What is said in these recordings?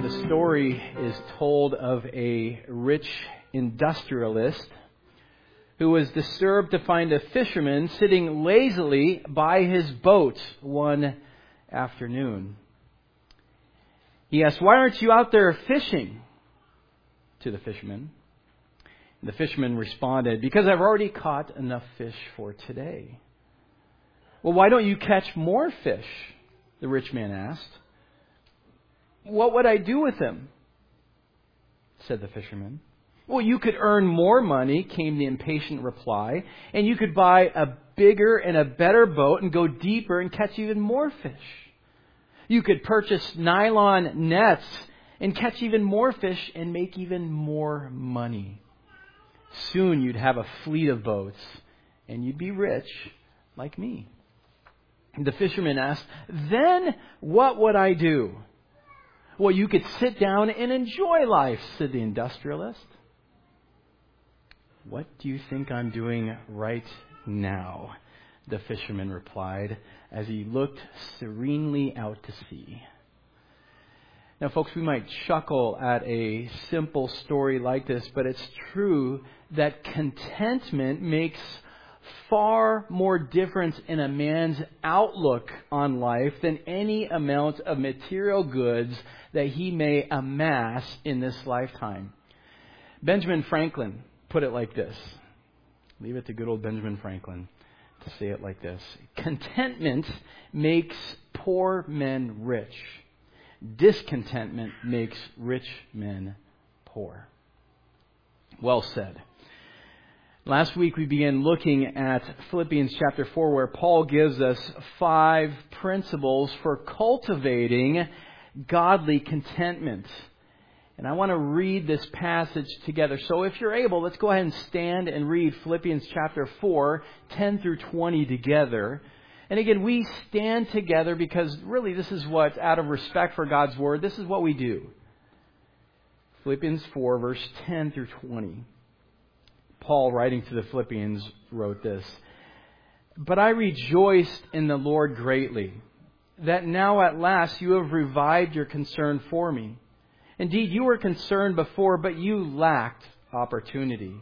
The story is told of a rich industrialist who was disturbed to find a fisherman sitting lazily by his boat one afternoon. He asked, "Why aren't you out there fishing?" to the fisherman. And the fisherman responded, "Because I've already caught enough fish for today." "Well, why don't you catch more fish?" the rich man asked. "What would I do with them?" said the fisherman. "Well, you could earn more money," came the impatient reply, "and you could buy a bigger and a better boat and go deeper and catch even more fish. You could purchase nylon nets and catch even more fish and make even more money. Soon you'd have a fleet of boats and you'd be rich like me." The fisherman asked, "Then what would I do?" "Well, you could sit down and enjoy life," said the industrialist. "What do you think I'm doing right now?" the fisherman replied as he looked serenely out to sea. Now, folks, we might chuckle at a simple story like this, but it's true that contentment makes far more difference in a man's outlook on life than any amount of material goods that he may amass in this lifetime. Benjamin Franklin put it like this. Leave it to good old Benjamin Franklin to say it like this: "Contentment makes poor men rich. Discontentment makes rich men poor." Well said. Last week we began looking at Philippians chapter 4, where Paul gives us 5 principles for cultivating godly contentment. And I want to read this passage together. So if you're able, let's go ahead and stand and read Philippians chapter 4, 10 through 20 together. And again, we stand together because really this is what, out of respect for God's Word, this is what we do. Philippians 4, verse 10 through 20. Paul, writing to the Philippians, wrote this: "But I rejoiced in the Lord greatly, that now at last you have revived your concern for me. Indeed, you were concerned before, but you lacked opportunity.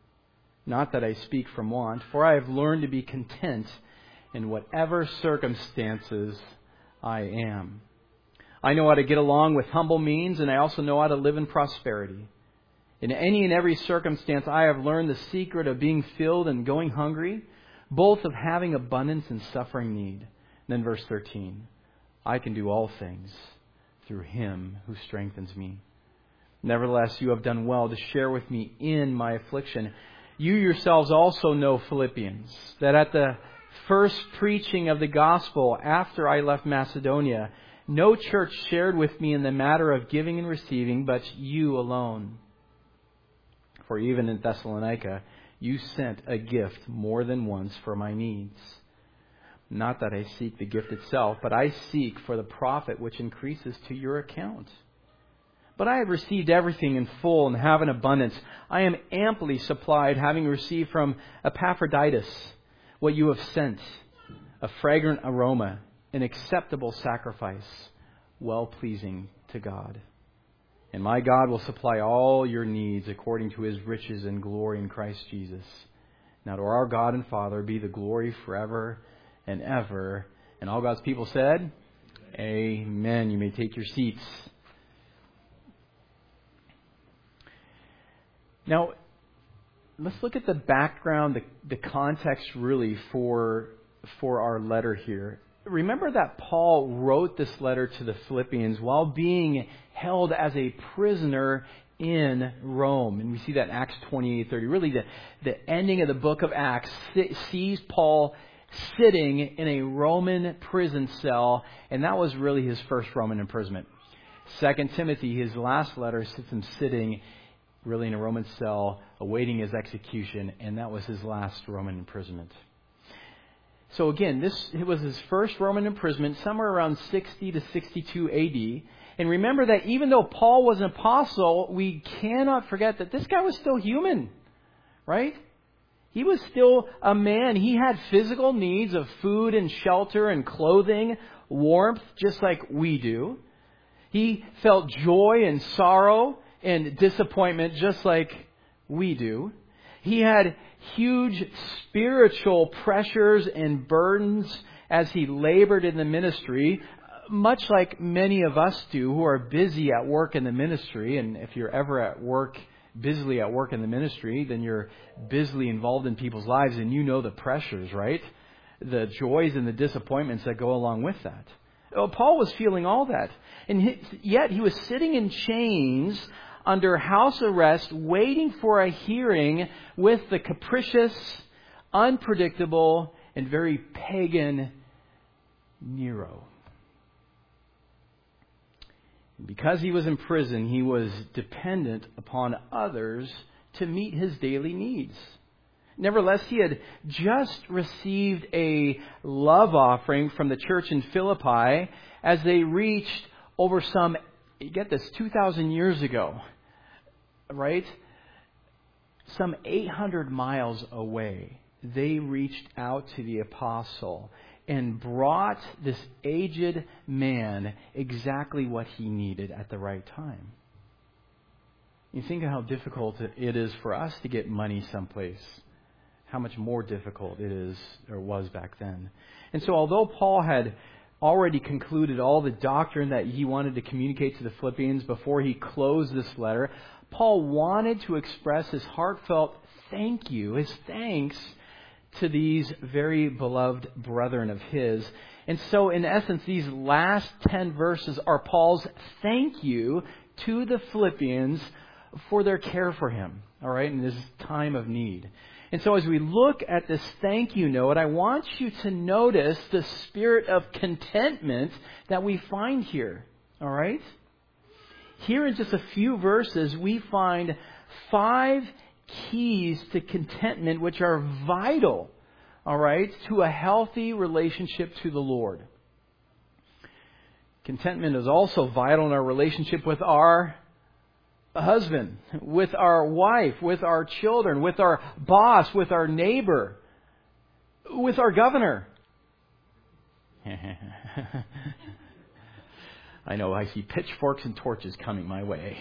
Not that I speak from want, for I have learned to be content in whatever circumstances I am. I know how to get along with humble means, and I also know how to live in prosperity. In any and every circumstance, I have learned the secret of being filled and going hungry, both of having abundance and suffering need." And then verse 13, "I can do all things through Him who strengthens me. Nevertheless, you have done well to share with me in my affliction. You yourselves also know, Philippians, that at the first preaching of the gospel after I left Macedonia, no church shared with me in the matter of giving and receiving, but you alone. For even in Thessalonica, you sent a gift more than once for my needs. Not that I seek the gift itself, but I seek for the profit which increases to your account. But I have received everything in full and have an abundance. I am amply supplied, having received from Epaphroditus what you have sent, a fragrant aroma, an acceptable sacrifice, well-pleasing to God. And my God will supply all your needs according to His riches and glory in Christ Jesus. Now to our God and Father be the glory forever and ever." And all God's people said, Amen. You may take your seats. Now, let's look at the background, the context really for our letter here. Remember that Paul wrote this letter to the Philippians while being held as a prisoner in Rome. And we see that in Acts 28:30. Really, the ending of the book of Acts sees Paul sitting in a Roman prison cell, and that was really his first Roman imprisonment. 2 Timothy, his last letter, sits him sitting really in a Roman cell awaiting his execution, and that was his last Roman imprisonment. So again, it was his first Roman imprisonment, somewhere around 60 to 62 AD. And remember that even though Paul was an apostle, we cannot forget that this guy was still human, right? He was still a man. He had physical needs of food and shelter and clothing, warmth, just like we do. He felt joy and sorrow and disappointment just like we do. He had huge spiritual pressures and burdens as he labored in the ministry, much like many of us do who are busy at work in the ministry. And if you're ever at work, busily at work in the ministry, then you're busily involved in people's lives and you know the pressures, right? The joys and the disappointments that go along with that. Oh, Paul was feeling all that. And yet he was sitting in chains under house arrest, waiting for a hearing with the capricious, unpredictable, and very pagan Nero. Because he was in prison, he was dependent upon others to meet his daily needs. Nevertheless, he had just received a love offering from the church in Philippi as they reached over some, get this, 2,000 years ago, right? Some 800 miles away, they reached out to the apostle and brought this aged man exactly what he needed at the right time. You think of how difficult it is for us to get money someplace. How much more difficult it is or was back then. And so although Paul had already concluded all the doctrine that he wanted to communicate to the Philippians before he closed this letter, Paul wanted to express his heartfelt thank you, his thanks to these very beloved brethren of his. And so in essence, these last 10 verses are Paul's thank you to the Philippians for their care for him, all right, in this time of need. And so as we look at this thank you note, I want you to notice the spirit of contentment that we find here, all right? Here in just a few verses, we find 5 keys to contentment which are vital, all right, to a healthy relationship to the Lord. Contentment is also vital in our relationship with our husband, with our wife, with our children, with our boss, with our neighbor, with our governor. I know, I see pitchforks and torches coming my way.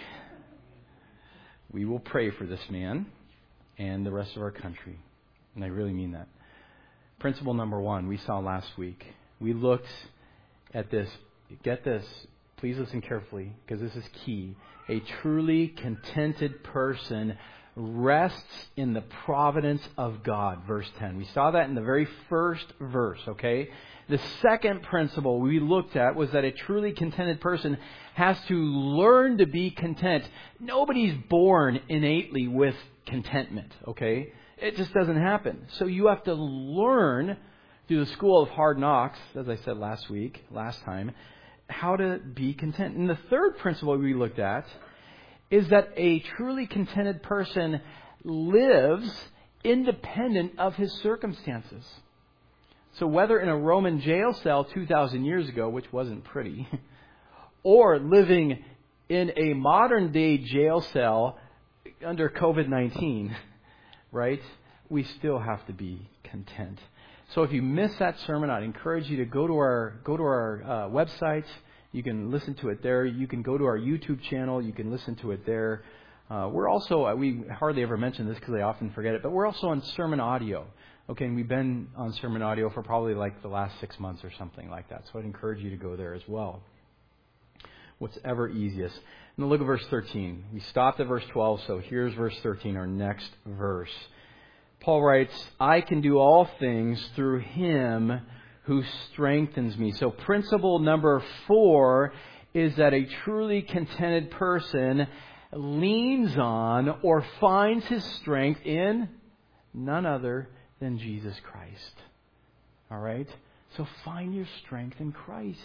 We will pray for this man and the rest of our country. And I really mean that. Principle number 1, we saw last week. We looked at this. Get this. Please listen carefully, because this is key. A truly contented person rests in the providence of God, verse 10. We saw that in the very first verse, okay? The second principle we looked at was that a truly contented person has to learn to be content. Nobody's born innately with contentment, okay? It just doesn't happen. So you have to learn through the school of hard knocks, as I said last time, how to be content. And the third principle we looked at is that a truly contented person lives independent of his circumstances. So whether in a Roman jail cell 2,000 years ago, which wasn't pretty, or living in a modern day jail cell under COVID-19, right, we still have to be content. So if you missed that sermon, I'd encourage you to go to our website. You can listen to it there. You can go to our YouTube channel. You can listen to it there. We're also, we hardly ever mention this because I often forget it, but we're also on sermon audio. Okay, and we've been on sermon audio for probably like the last 6 months or something like that. So I'd encourage you to go there as well. What's ever easiest. And look at verse 13. We stopped at verse 12, so here's verse 13, our next verse. Paul writes, I can do all things through Him who strengthens me. So principle number 4 is that a truly contented person leans on or finds his strength in none other than Jesus Christ. All right? So find your strength in Christ.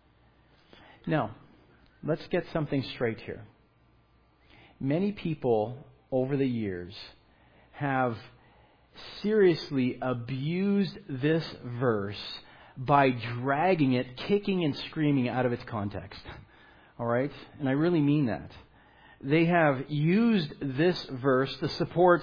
Now, let's get something straight here. Many people over the years have seriously abused this verse by dragging it, kicking and screaming out of its context. All right? And I really mean that. They have used this verse to support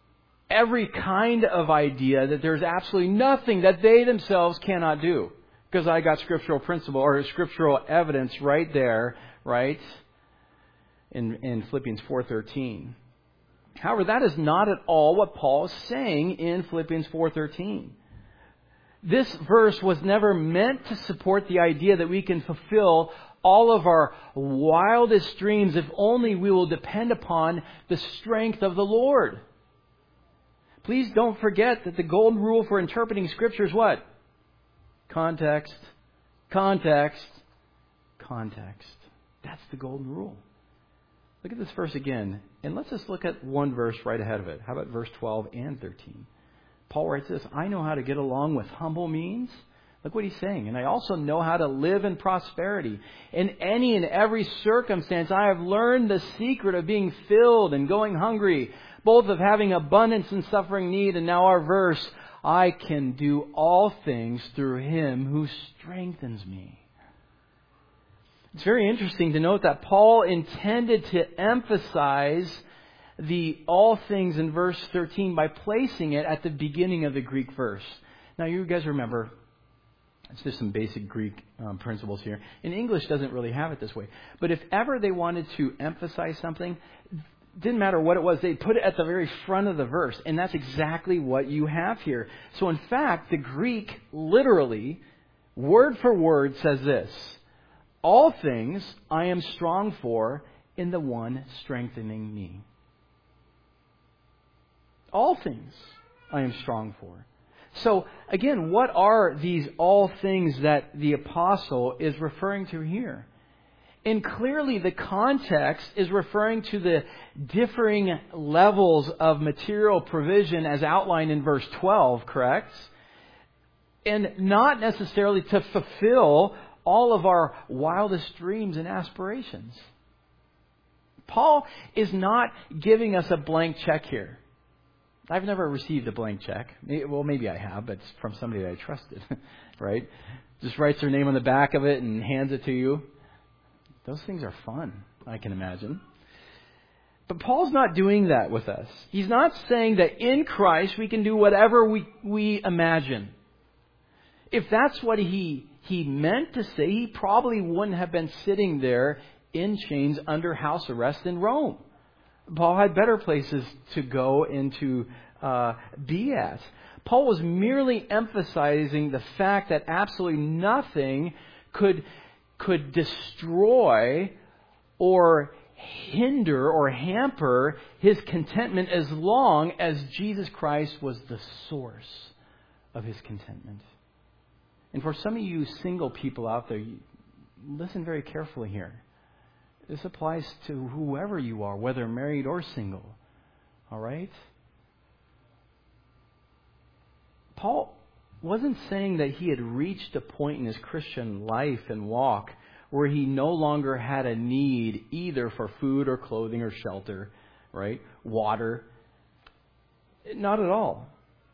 every kind of idea that there's absolutely nothing that they themselves cannot do. because I got scriptural principle or scriptural evidence right there, right? In Philippians 4:13. However, that is not at all what Paul is saying in Philippians 4:13. This verse was never meant to support the idea that we can fulfill all of our wildest dreams if only we will depend upon the strength of the Lord. Please don't forget that the golden rule for interpreting Scripture is what? Context, context, context. That's the golden rule. Look at this verse again, and let's just look at one verse right ahead of it. How about verse 12 and 13? Paul writes this, I know how to get along with humble means. Look what he's saying. And I also know how to live in prosperity. In any and every circumstance, I have learned the secret of being filled and going hungry, both of having abundance and suffering need. And now our verse, I can do all things through Him who strengthens me. It's very interesting to note that Paul intended to emphasize the all things in verse 13 by placing it at the beginning of the Greek verse. Now you guys remember, it's just some basic Greek principles here. And English doesn't really have it this way. But if ever they wanted to emphasize something, didn't matter what it was, they'd put it at the very front of the verse. And that's exactly what you have here. So in fact, the Greek literally, word for word, says this. All things I am strong for in the one strengthening me. All things I am strong for. So again, what are these all things that the apostle is referring to here? And clearly the context is referring to the differing levels of material provision as outlined in verse 12, correct? And not necessarily to fulfill all of our wildest dreams and aspirations. Paul is not giving us a blank check here. I've never received a blank check. Well, maybe I have, but it's from somebody that I trusted, right? Just writes their name on the back of it and hands it to you. Those things are fun, I can imagine. But Paul's not doing that with us. He's not saying that in Christ we can do whatever we imagine. If that's what he meant to say, he probably wouldn't have been sitting there in chains under house arrest in Rome. Paul had better places to go and to be at. Paul was merely emphasizing the fact that absolutely nothing could destroy or hinder or hamper his contentment as long as Jesus Christ was the source of his contentment. And for some of you single people out there, listen very carefully here. This applies to whoever you are, whether married or single. All right? Paul wasn't saying that he had reached a point in his Christian life and walk where he no longer had a need either for food or clothing or shelter, right? Water. Not at all.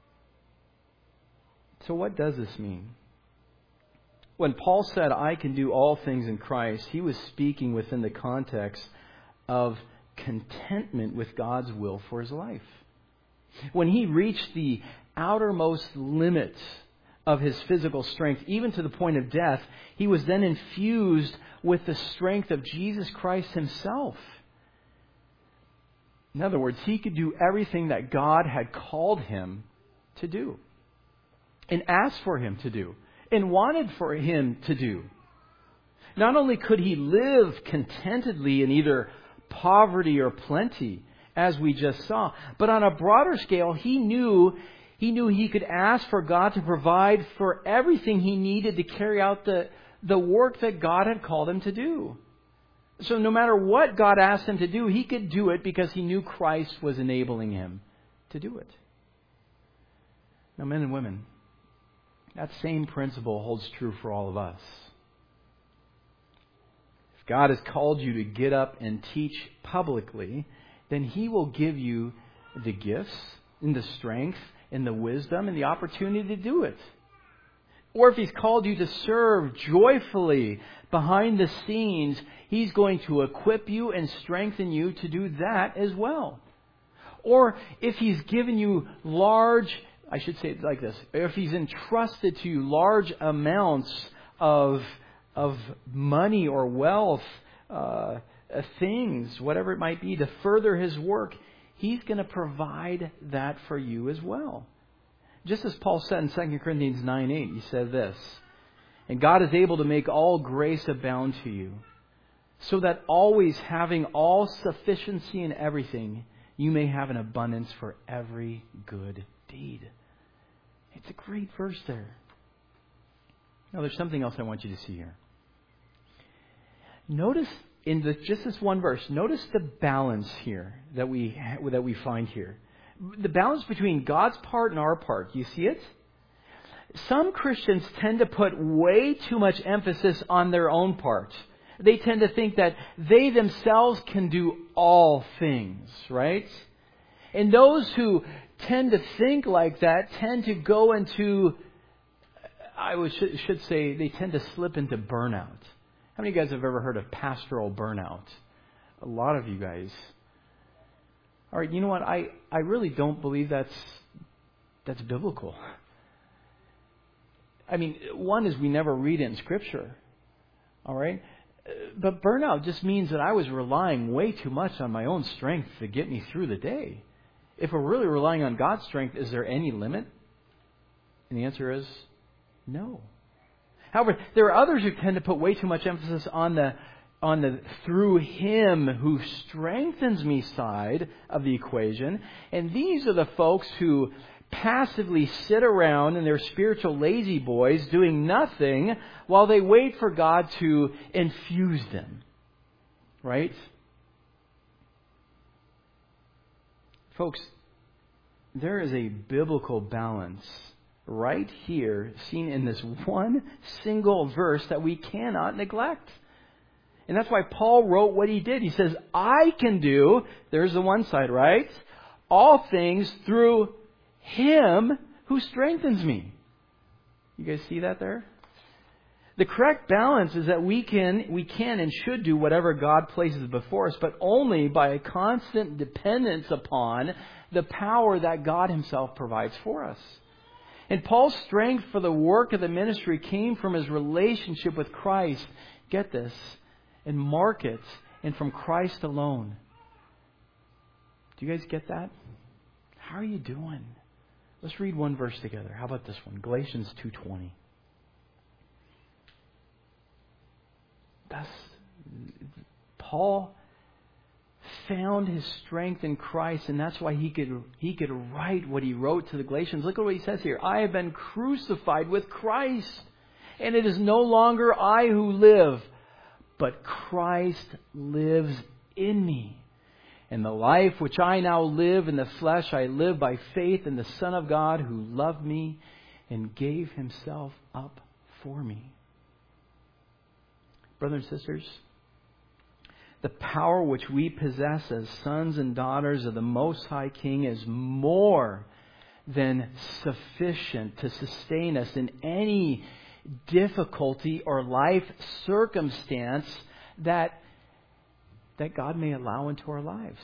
So what does this mean? When Paul said, I can do all things in Christ, he was speaking within the context of contentment with God's will for his life. When he reached the outermost limits of his physical strength, even to the point of death, he was then infused with the strength of Jesus Christ himself. In other words, he could do everything that God had called him to do and asked for him to do and wanted for him to do. Not only could he live contentedly in either poverty or plenty, as we just saw, but on a broader scale, he knew he could ask for God to provide for everything he needed to carry out the work that God had called him to do. So no matter what God asked him to do, he could do it because he knew Christ was enabling him to do it. Now, men and women, that same principle holds true for all of us. If God has called you to get up and teach publicly, then He will give you the gifts and the strength and the wisdom and the opportunity to do it. Or if He's called you to serve joyfully behind the scenes, He's going to equip you and strengthen you to do that as well. Or if He's given you large I should say it like this. If He's entrusted to you large amounts of money or wealth, things, whatever it might be, to further His work, He's going to provide that for you as well. Just as Paul said in 2 Corinthians 9:8, he said this, "And God is able to make all grace abound to you, so that always having all sufficiency in everything, you may have an abundance for every good deed." It's a great verse there. Now, there's something else I want you to see here. Notice in just this one verse, notice the balance here that we find here. The balance between God's part and our part. You see it? Some Christians tend to put way too much emphasis on their own part. They tend to think that they themselves can do all things, right? And those who tend to think like that tend to go into, should say, they tend to slip into burnout. How many of you guys have ever heard of pastoral burnout? A lot of you guys. All right, you know what? I really don't believe that's biblical. I mean, one is we never read it in Scripture. All right? But burnout just means that I was relying way too much on my own strength to get me through the day. If we're really relying on God's strength, is there any limit? And the answer is no. However, there are others who tend to put way too much emphasis on the through Him who strengthens me side of the equation. And these are the folks who passively sit around in their spiritual lazy boys doing nothing while they wait for God to infuse them. Right? Folks, there is a biblical balance right here seen in this one single verse that we cannot neglect. And that's why Paul wrote what he did. He says, I can do, there's the one side, right? All things through Him who strengthens me. You guys see that there? The correct balance is that we can and should do whatever God places before us, but only by a constant dependence upon the power that God Himself provides for us. And Paul's strength for the work of the ministry came from his relationship with Christ. Get this. And mark it. And from Christ alone. Do you guys get that? How are you doing? Let's read one verse together. How about this one? Galatians 2:20. Paul found his strength in Christ, and that's why he could write what he wrote to the Galatians. Look at what he says here. I have been crucified with Christ, and it is no longer I who live, but Christ lives in me. And the life which I now live in the flesh, I live by faith in the Son of God who loved me and gave Himself up for me. Brothers and sisters, the power which we possess as sons and daughters of the Most High King is more than sufficient to sustain us in any difficulty or life circumstance that God may allow into our lives.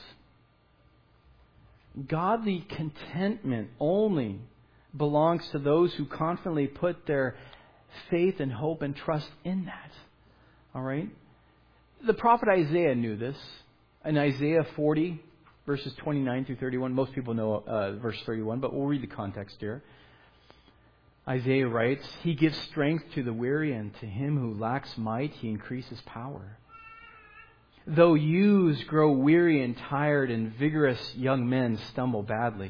Godly contentment only belongs to those who confidently put their faith and hope and trust in that. All right? The prophet Isaiah knew this. In Isaiah 40, verses 29 through 31, most people know verse 31, but we'll read the context here. Isaiah writes, He gives strength to the weary, and to him who lacks might, He increases power. Though youths grow weary and tired, and vigorous young men stumble badly,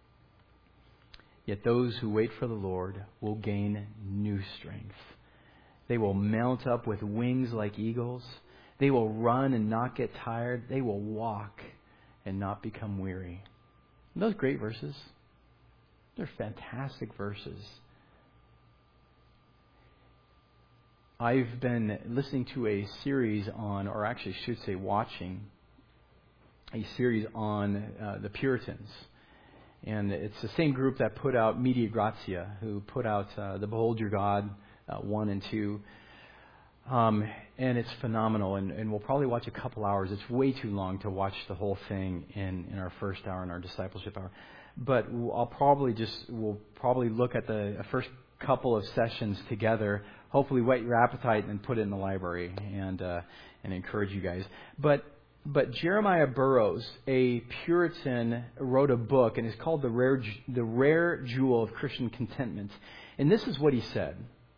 yet those who wait for the Lord will gain new strength. They will mount up with wings like eagles. They will run and not get tired. They will walk and not become weary. And those great verses. They're fantastic verses. I've been listening to a series on, or actually should say watching, a series on the Puritans. And it's the same group that put out Media Grazia, who put out the Behold Your God 1 and 2. And it's phenomenal. And we'll probably watch a couple hours. It's way too long to watch the whole thing in our first hour, in our discipleship hour. but we'll probably look at the first couple of sessions together. Hopefully, whet your appetite and put it in the library and encourage you guys. But Jeremiah Burroughs, a Puritan, wrote a book, and it's called The Rare Jewel of Christian Contentment. And this is what he said.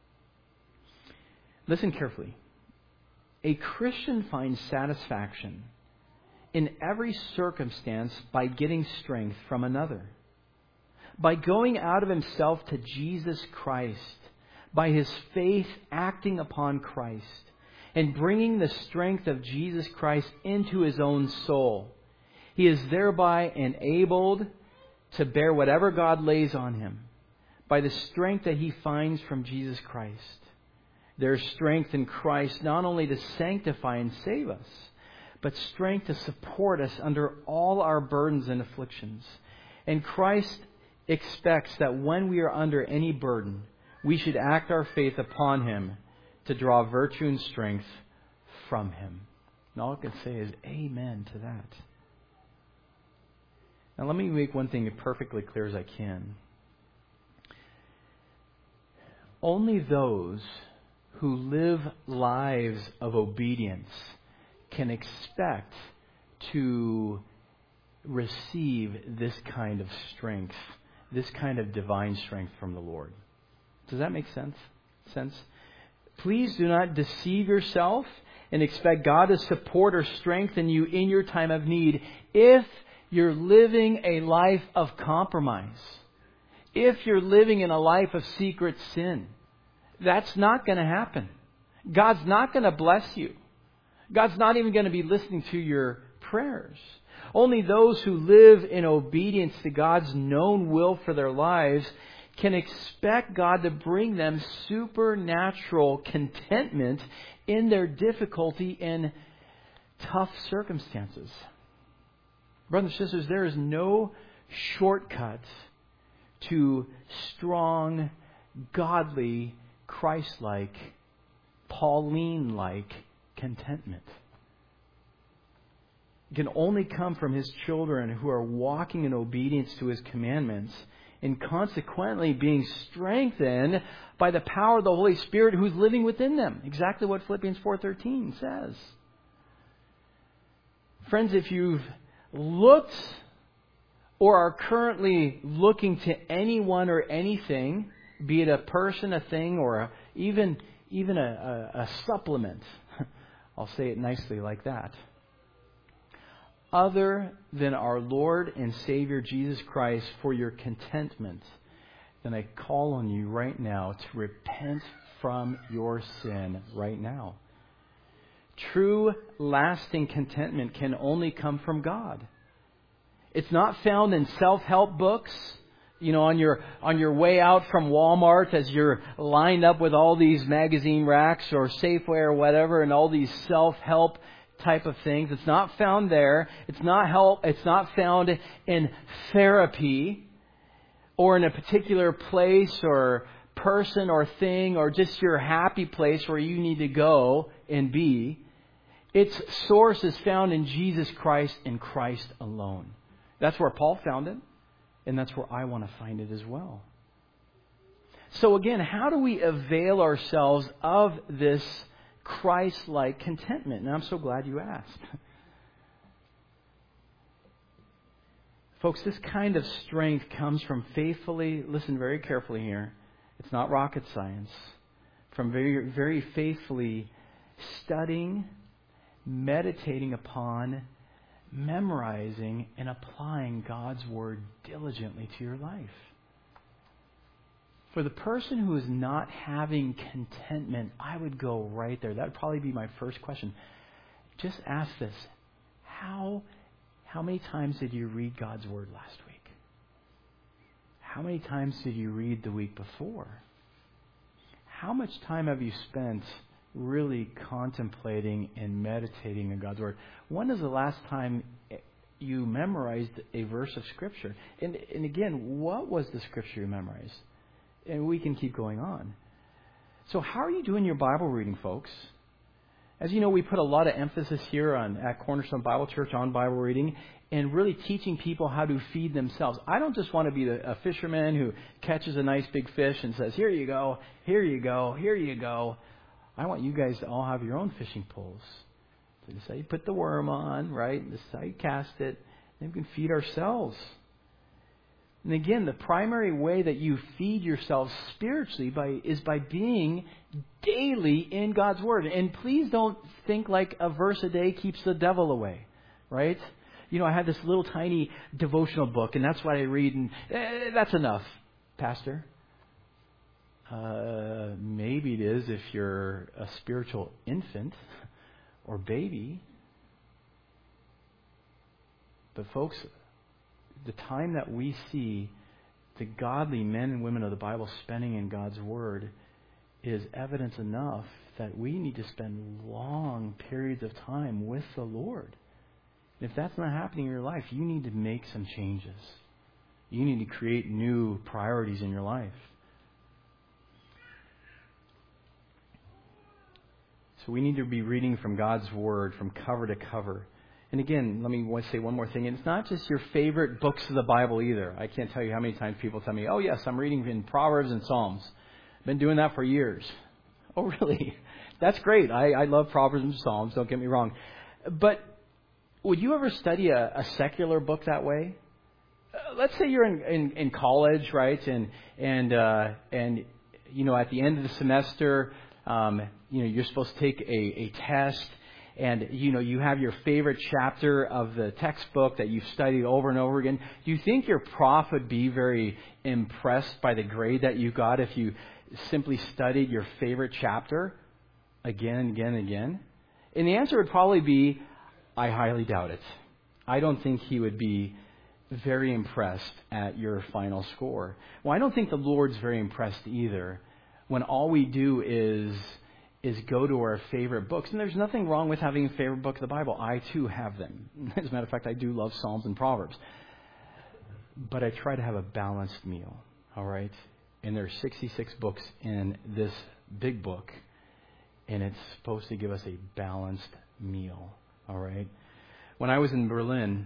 Listen carefully. A Christian finds satisfaction in every circumstance by getting strength from another, by going out of himself to Jesus Christ, by his faith acting upon Christ, and bringing the strength of Jesus Christ into his own soul. He is thereby enabled to bear whatever God lays on him by the strength that he finds from Jesus Christ. There is strength in Christ not only to sanctify and save us, but strength to support us under all our burdens and afflictions. And Christ expects that when we are under any burden, we should act our faith upon him to draw virtue and strength from him. And all I can say is amen to that. Now let me make one thing perfectly clear as I can. Only those who live lives of obedience can expect to receive this kind of strength, this kind of divine strength from the Lord. Does that make sense? Please do not deceive yourself and expect God to support or strengthen you in your time of need if you're living a life of compromise. If you're living in a life of secret sin. That's not going to happen. God's not going to bless you. God's not even going to be listening to your prayers. Only those who live in obedience to God's known will for their lives can expect God to bring them supernatural contentment in their difficulty and tough circumstances. Brothers and sisters, there is no shortcut to strong, godly, Christ-like, Pauline-like contentment. It can only come from His children who are walking in obedience to His commandments and consequently being strengthened by the power of the Holy Spirit who's living within them. Exactly what Philippians 4:13 says. Friends, if you've looked or are currently looking to anyone or anything, be it a person, a thing, or even a supplement, I'll say it nicely like that, other than our Lord and Savior Jesus Christ for your contentment, then I call on you right now to repent from your sin right now. True, lasting contentment can only come from God. It's not found in self-help books. You know, on your way out from Walmart as you're lined up with all these magazine racks or Safeway or whatever and all these self-help type of things. It's not found there. It's not found in therapy or in a particular place or person or thing or just your happy place where you need to go and be. Its source is found in Jesus Christ and Christ alone. That's where Paul found it. And that's where I want to find it as well. So again, how do we avail ourselves of this Christ-like contentment? And I'm so glad you asked. Folks, this kind of strength comes from faithfully, listen very carefully here, it's not rocket science, from very, very faithfully studying, meditating upon, memorizing and applying God's Word diligently to your life. For the person who is not having contentment, I would go right there. That would probably be my first question. Just ask this. How many times did you read God's Word last week? How many times did you read the week before? How much time have you spent really contemplating and meditating on God's Word? When is the last time you memorized a verse of Scripture? And again, what was the Scripture you memorized? And we can keep going on. So how are you doing your Bible reading, folks? As you know, we put a lot of emphasis here at Cornerstone Bible Church on Bible reading and really teaching people how to feed themselves. I don't just want to be a fisherman who catches a nice big fish and says, here you go, here you go, here you go. I want you guys to all have your own fishing poles. So this is how you put the worm on, right? This is how you cast it. And we can feed ourselves. And again, the primary way that you feed yourself spiritually is by being daily in God's Word. And please don't think like a verse a day keeps the devil away, right? You know, I had this little tiny devotional book, and that's what I read, and that's enough, Pastor. Maybe it is if you're a spiritual infant or baby. But folks, the time that we see the godly men and women of the Bible spending in God's Word is evidence enough that we need to spend long periods of time with the Lord. And if that's not happening in your life, you need to make some changes. You need to create new priorities in your life. So we need to be reading from God's Word from cover to cover. And again, let me say one more thing. And it's not just your favorite books of the Bible either. I can't tell you how many times people tell me, oh yes, I'm reading in Proverbs and Psalms. I've been doing that for years. Oh really? That's great. I love Proverbs and Psalms, don't get me wrong. But would you ever study a secular book that way? Let's say you're in college, right? And you know, at the end of the semester, you know, you're supposed to take a test. And, you know, you have your favorite chapter of the textbook that you've studied over and over again. Do you think your prof would be very impressed by the grade that you got if you simply studied your favorite chapter again and again and again? And the answer would probably be, I highly doubt it. I don't think he would be very impressed at your final score. Well, I don't think the Lord's very impressed either when all we do is go to our favorite books. And there's nothing wrong with having a favorite book of the Bible. I, too, have them. As a matter of fact, I do love Psalms and Proverbs. But I try to have a balanced meal, all right? And there's 66 books in this big book, and it's supposed to give us a balanced meal, all right? When I was in Berlin,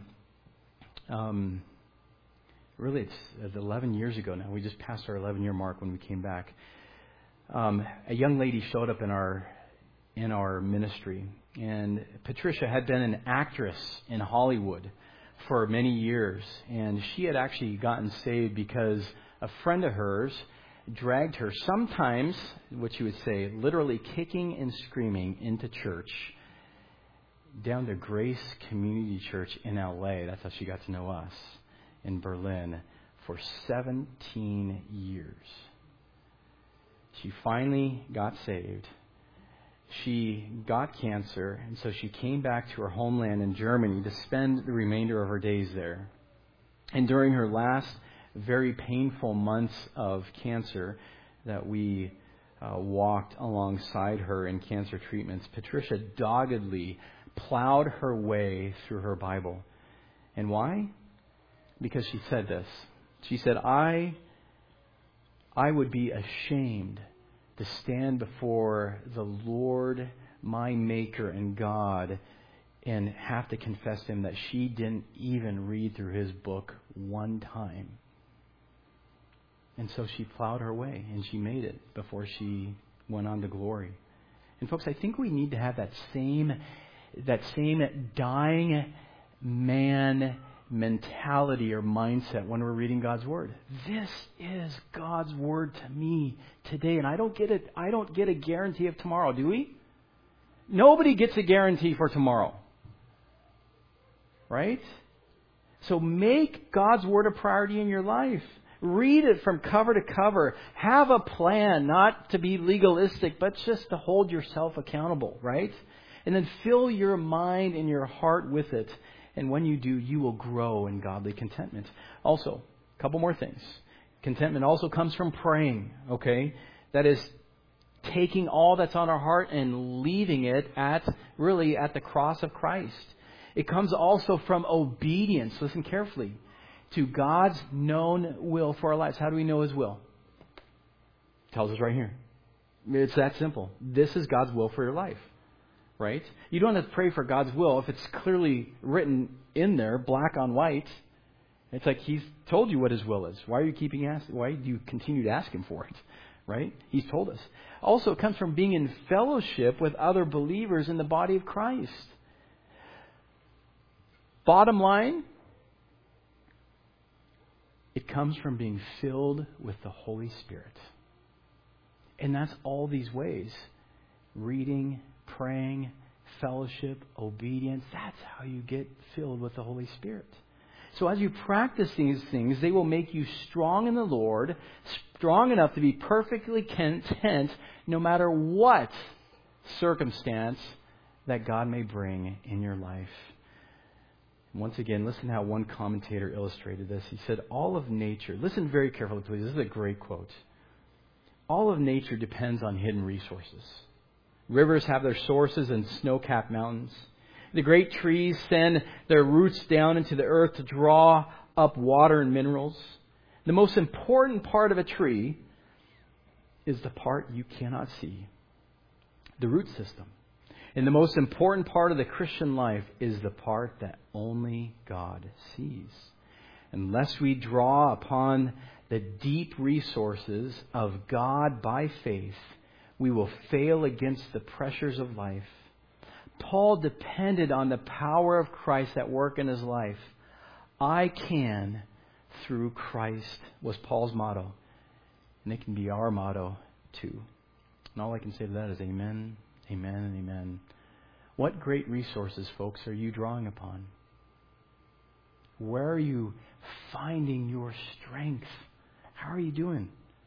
really it's 11 years ago now. We just passed our 11-year mark when we came back. A young lady showed up in our ministry, and Patricia had been an actress in Hollywood for many years, and she had actually gotten saved because a friend of hers dragged her sometimes, what you would say, literally kicking and screaming into church, down to Grace Community Church in LA. That's how she got to know us in Berlin for 17 years. She finally got saved. She got cancer, and so she came back to her homeland in Germany to spend the remainder of her days there. And during her last very painful months of cancer that we walked alongside her in cancer treatments, Patricia doggedly plowed her way through her Bible. And why? Because she said this. She said, I would be ashamed to stand before the Lord, my Maker and God, and have to confess to Him that she didn't even read through His book one time. And so she plowed her way, and she made it before she went on to glory. And folks, I think we need to have that same dying man mentality or mindset when we're reading God's Word. This is God's Word to me today, and I don't get a guarantee of tomorrow, do we? Nobody gets a guarantee for tomorrow. Right? So make God's Word a priority in your life. Read it from cover to cover. Have a plan, not to be legalistic, but just to hold yourself accountable, right? And then fill your mind and your heart with it. And when you do, you will grow in godly contentment. Also, a couple more things. Contentment also comes from praying, okay? That is taking all that's on our heart and leaving it at the cross of Christ. It comes also from obedience, listen carefully, to God's known will for our lives. How do we know His will? It tells us right here. It's that simple. This is God's will for your life. right? You don't have to pray for God's will if it's clearly written in there, black on white. It's like He's told you what His will is. Why are you keeping asking? Why do you continue to ask Him for it? Right? He's told us. Also, it comes from being in fellowship with other believers in the body of Christ. Bottom line, it comes from being filled with the Holy Spirit. And that's all these ways. Reading, praying, fellowship, obedience. That's how you get filled with the Holy Spirit. So as you practice these things, they will make you strong in the Lord, strong enough to be perfectly content no matter what circumstance that God may bring in your life. Once again, listen how one commentator illustrated this. He said, all of nature, listen very carefully please, this is a great quote. All of nature depends on hidden resources. Rivers have their sources in snow-capped mountains. The great trees send their roots down into the earth to draw up water and minerals. The most important part of a tree is the part you cannot see, the root system. And the most important part of the Christian life is the part that only God sees. Unless we draw upon the deep resources of God by faith, we will fail against the pressures of life. Paul depended on the power of Christ at work in his life. I can through Christ was Paul's motto. And it can be our motto too. And all I can say to that is amen, amen, and amen. What great resources, folks, are you drawing upon? Where are you finding your strength? How are you doing?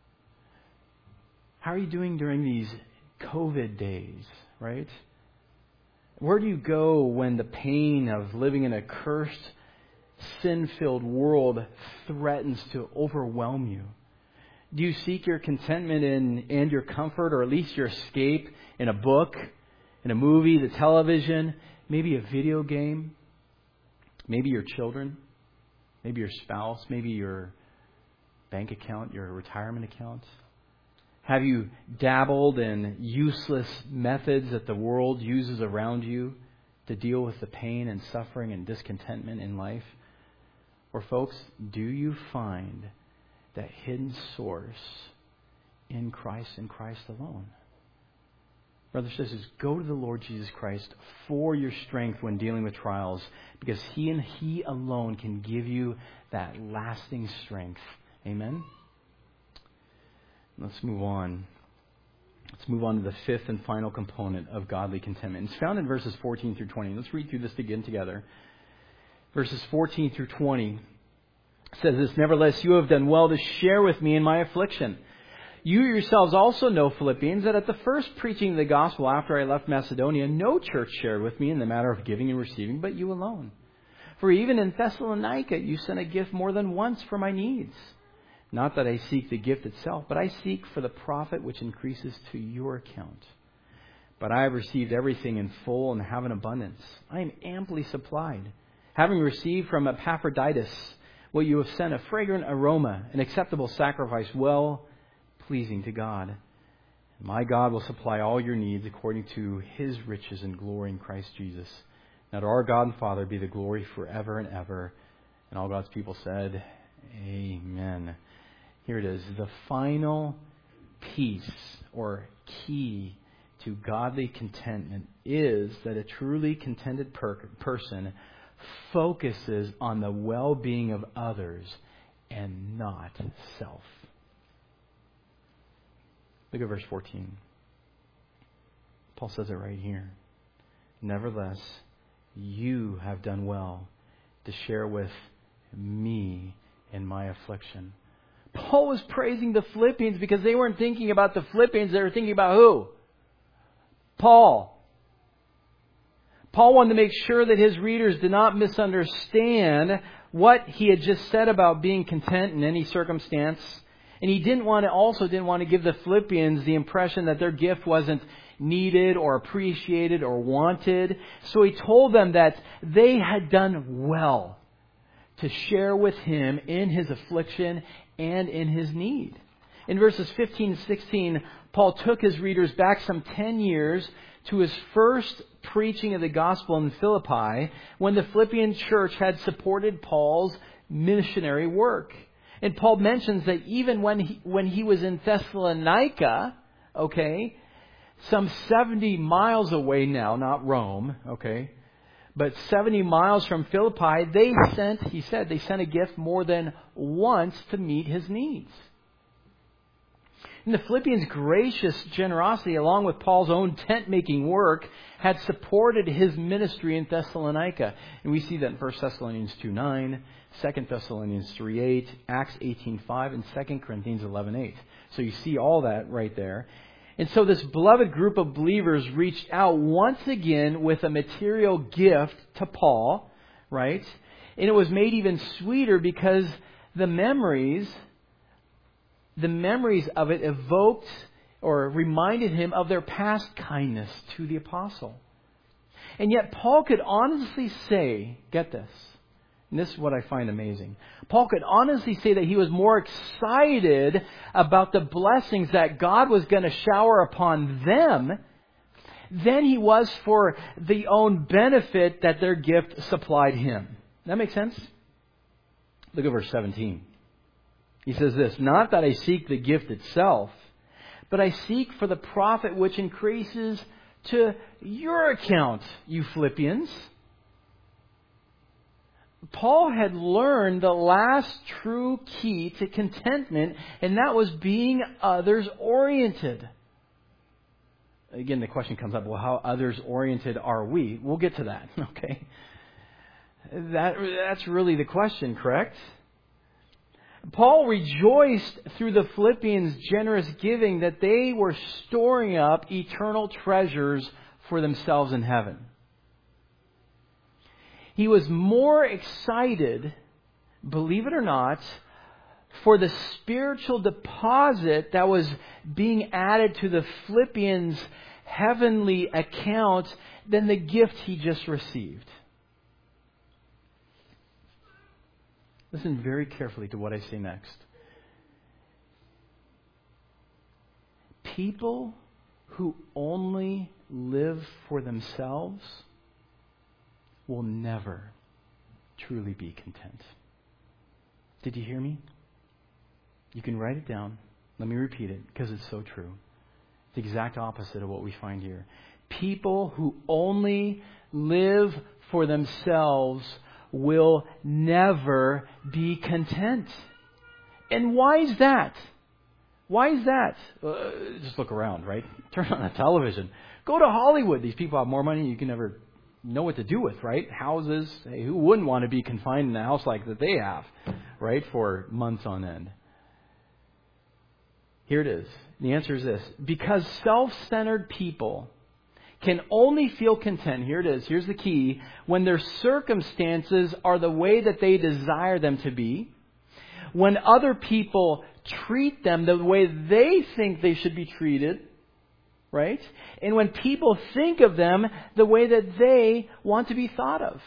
How are you doing during these COVID days, right? Where do you go when the pain of living in a cursed, sin-filled world threatens to overwhelm you? Do you seek your contentment and your comfort, or at least your escape, in a book, in a movie, the television, maybe a video game, maybe your children, maybe your spouse, maybe your bank account, your retirement account? Have you dabbled in useless methods that the world uses around you to deal with the pain and suffering and discontentment in life? Or folks, do you find that hidden source in Christ and Christ alone? Brothers and sisters, go to the Lord Jesus Christ for your strength when dealing with trials, because He and He alone can give you that lasting strength. Amen? Let's move on. Let's move on to the fifth and final component of godly contentment. It's found in verses 14 through 20. Let's read through this again together. Verses 14 through 20 says this, "Nevertheless, you have done well to share with me in my affliction. You yourselves also know, Philippians, that at the first preaching of the gospel after I left Macedonia, no church shared with me in the matter of giving and receiving, but you alone. For even in Thessalonica, you sent a gift more than once for my needs. Not that I seek the gift itself, but I seek for the profit which increases to your account. But I have received everything in full and have an abundance. I am amply supplied, having received from Epaphroditus what you have sent, a fragrant aroma, an acceptable sacrifice, well pleasing to God. My God will supply all your needs according to His riches and glory in Christ Jesus. Now to our God and Father be the glory forever and ever." And all God's people said, amen. Here it is. The final piece or key to godly contentment is that a truly contented person focuses on the well-being of others and not self. Look at verse 14. Paul says it right here. "Nevertheless, you have done well to share with me in my affliction." Paul was praising the Philippians because they weren't thinking about the Philippians. They were thinking about who? Paul. Paul wanted to make sure that his readers did not misunderstand what he had just said about being content in any circumstance. And he also didn't want to give the Philippians the impression that their gift wasn't needed or appreciated or wanted. So he told them that they had done well to share with him in his affliction and in his need. In verses 15 and 16, Paul took his readers back some 10 years to his first preaching of the gospel in Philippi, when the Philippian church had supported Paul's missionary work. And Paul mentions that even when he was in Thessalonica, some 70 miles away now, not Rome, but 70 miles from Philippi, they sent a gift more than once to meet his needs. And the Philippians' gracious generosity, along with Paul's own tent-making work, had supported his ministry in Thessalonica. And we see that in 1 Thessalonians 2:9, 2 Thessalonians 3:8, Acts 18:5, and 2 Corinthians 11:8. So you see all that right there. And so this beloved group of believers reached out once again with a material gift to Paul, right? And it was made even sweeter because the memories of it evoked or reminded him of their past kindness to the apostle. And yet Paul could honestly say, get this, and this is what I find amazing. Paul could honestly say that he was more excited about the blessings that God was going to shower upon them than he was for the own benefit that their gift supplied him. That makes sense? Look at verse 17. He says this, "Not that I seek the gift itself, but I seek for the profit which increases to your account, you Philippians." Paul had learned the last true key to contentment, and that was being others-oriented. Again, the question comes up, well, how others-oriented are we? We'll get to that, okay? That's really the question, correct? Paul rejoiced through the Philippians' generous giving that they were storing up eternal treasures for themselves in heaven. He was more excited, believe it or not, for the spiritual deposit that was being added to the Philippians' heavenly account than the gift he just received. Listen very carefully to what I say next. People who only live for themselves will never truly be content. Did you hear me? You can write it down. Let me repeat it because it's so true. The exact opposite of what we find here. People who only live for themselves will never be content. And why is that? Why is that? Just look around, right? Turn on the television. Go to Hollywood. These people have more money you can never know what to do with, right? Houses. Hey, who wouldn't want to be confined in a house like that they have, right? For months on end. Here it is. The answer is this. Because self-centered people can only feel content, here it is, here's the key, when their circumstances are the way that they desire them to be, when other people treat them the way they think they should be treated, right? And when people think of them the way that they want to be thought of.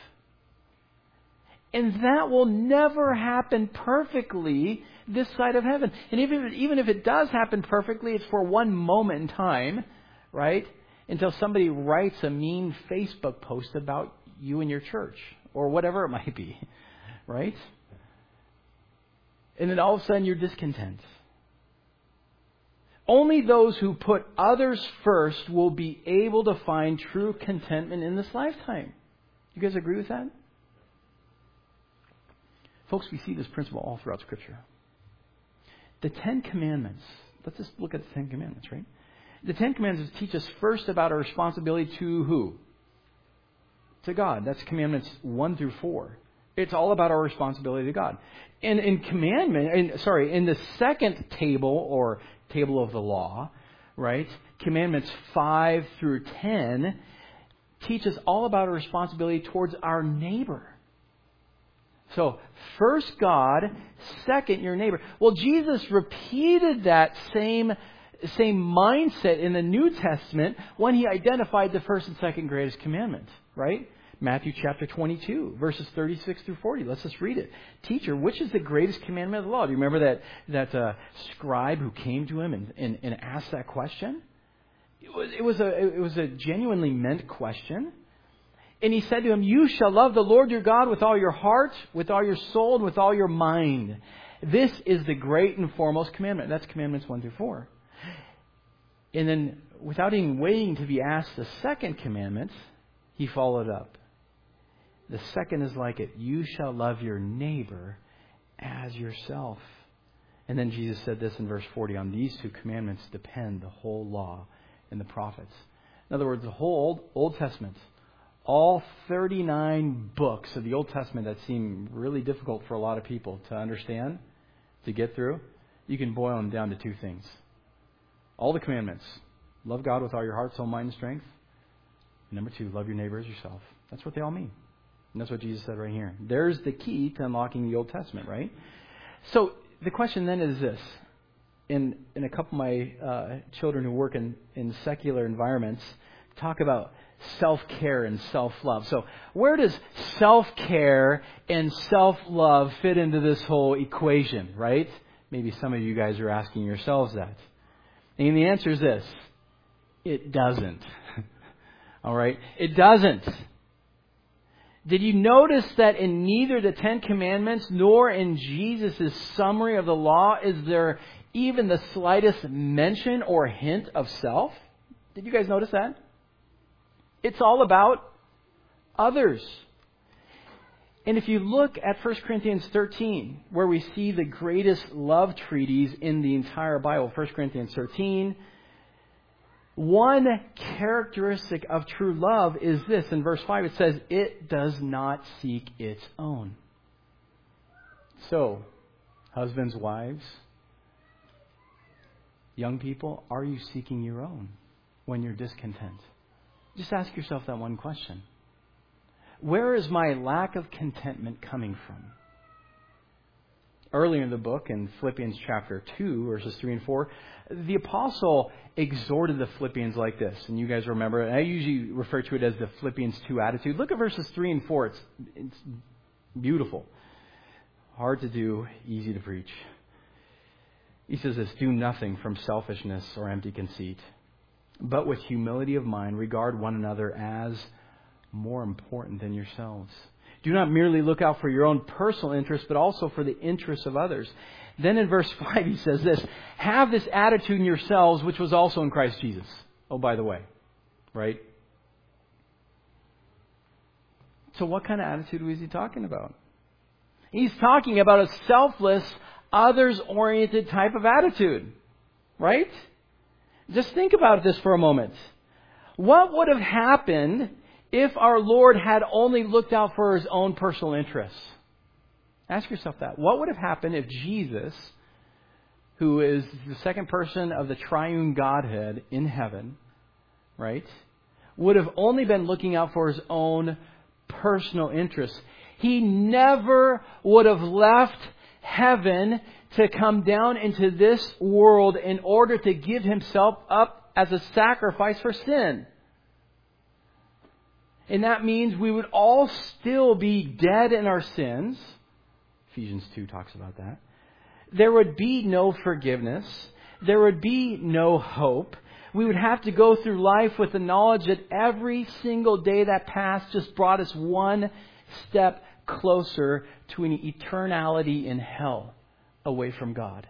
And that will never happen perfectly this side of heaven. And even if it does happen perfectly, it's for one moment in time, right? Until somebody writes a mean Facebook post about you and your church, or whatever it might be, right? And then all of a sudden you're discontent. Only those who put others first will be able to find true contentment in this lifetime. You guys agree with that? Folks, we see this principle all throughout Scripture. The Ten Commandments. Let's just look at the Ten Commandments, right? The Ten Commandments teach us first about our responsibility to who? To God. That's Commandments 1 through 4. It's all about our responsibility to God. And in the second table, or table of the law, right? Commandments 5 through 10 teach us all about our responsibility towards our neighbor. So, first God, second your neighbor. Well, Jesus repeated that same mindset in the New Testament when he identified the first and second greatest commandment, right? Matthew chapter 22, verses 36 through 40. Let's just read it. Teacher, which is the greatest commandment of the law? Do you remember that scribe who came to him and asked that question? It was a genuinely meant question. And he said to him, you shall love the Lord your God with all your heart, with all your soul, and with all your mind. This is the great and foremost commandment. That's commandments 1 through 4. And then, without even waiting to be asked the second commandment, he followed up. The second is like it. You shall love your neighbor as yourself. And then Jesus said this in verse 40. On these two commandments depend the whole law and the prophets. In other words, the whole Old Testament, all 39 books of the Old Testament that seem really difficult for a lot of people to understand, to get through, you can boil them down to two things. All the commandments. Love God with all your heart, soul, mind, and strength. Number 2, love your neighbor as yourself. That's what they all mean. And that's what Jesus said right here. There's the key to unlocking the Old Testament, right? So the question then is this. In a couple of my children who work in secular environments talk about self-care and self-love. So where does self-care and self-love fit into this whole equation, right? Maybe some of you guys are asking yourselves that. And the answer is this. It doesn't. All right? It doesn't. Did you notice that in neither the Ten Commandments nor in Jesus' summary of the law is there even the slightest mention or hint of self? Did you guys notice that? It's all about others. And if you look at 1 Corinthians 13, where we see the greatest love treatise in the entire Bible, 1 Corinthians 13, one characteristic of true love is this. In verse 5 it says, it does not seek its own. So, husbands, wives, young people, are you seeking your own when you're discontent? Just ask yourself that one question. Where is my lack of contentment coming from? Earlier in the book, in Philippians chapter 2, verses 3 and 4, the apostle exhorted the Philippians like this. And you guys remember, and I usually refer to it as the Philippians 2 attitude. Look at verses 3 and 4. It's beautiful. Hard to do, easy to preach. He says this, do nothing from selfishness or empty conceit, but with humility of mind, regard one another as more important than yourselves. Do not merely look out for your own personal interests, but also for the interests of others. Then in verse 5 he says this, have this attitude in yourselves, which was also in Christ Jesus. Oh, by the way, right? So what kind of attitude was he talking about? He's talking about a selfless, others-oriented type of attitude, right? Just think about this for a moment. What would have happened if our Lord had only looked out for His own personal interests? Ask yourself that. What would have happened if Jesus, who is the second person of the triune Godhead in heaven, right, would have only been looking out for His own personal interests? He never would have left heaven to come down into this world in order to give Himself up as a sacrifice for sin. And that means we would all still be dead in our sins. Ephesians 2 talks about that. There would be no forgiveness. There would be no hope. We would have to go through life with the knowledge that every single day that passed just brought us one step closer to an eternality in hell away from God.